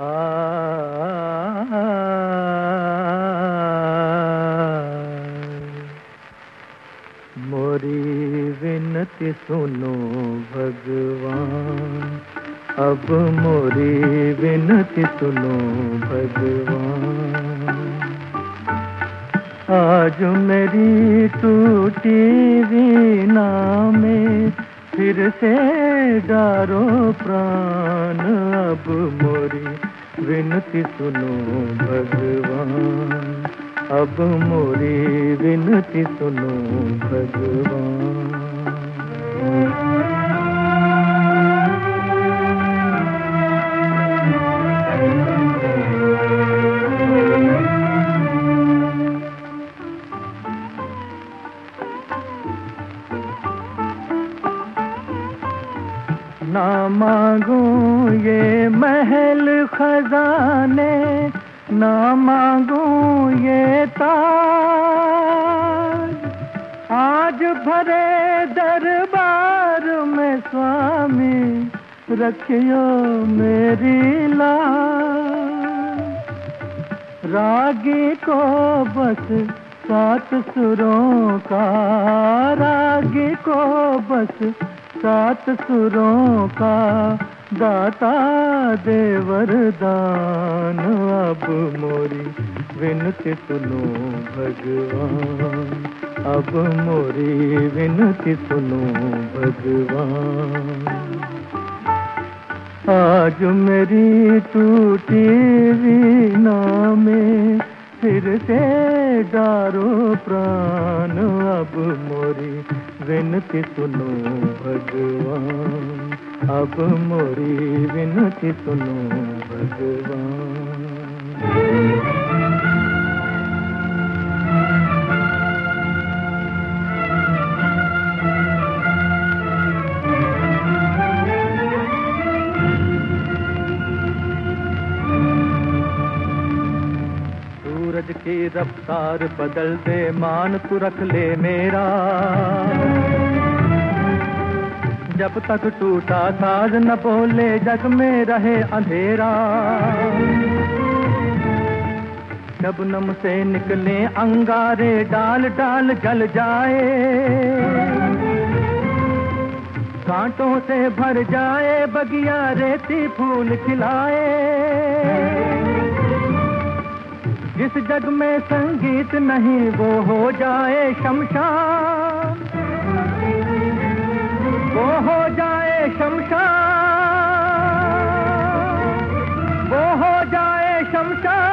आ मोरी विनती सुनो भगवान, अब मोरी विनती सुनो भगवान। आज मेरी टूटी वीणा में फिर से डारो प्राण, अब मोरी विनती सुनो भगवान, अब मोरी विनती सुनो भगवान। ना मांगू ये महल खजाने, ना मांगू ये ताज, आज भरे दरबार में स्वामी रखियो मेरी लाज। रागी को बस 7 सुरों का, रागी को बस 7 सुरों का दाता दे वरदान, अब मोरी विनती सुनो भगवान, अब मोरी विनती सुनो भगवान। आज मेरी टूटी वीणा में फिर से डारो प्राण, अब मोरी विनती सुनो भगवान, अब मोरी विनती सुनो भगवान। सूरज की रफ्तार बदल दे, मान तू रख ले मेरा, जब तक टूटा साज न बोले जग में रहे अंधेरा। शबनम से निकले अंगारे, डाल डाल जल जाए, कांटों से भर जाए बगिया, रेती फूल खिलाए। जिस जग में संगीत नहीं वो हो जाए शमशान, वो हो जाए शमशान, वो हो जाए शमशान।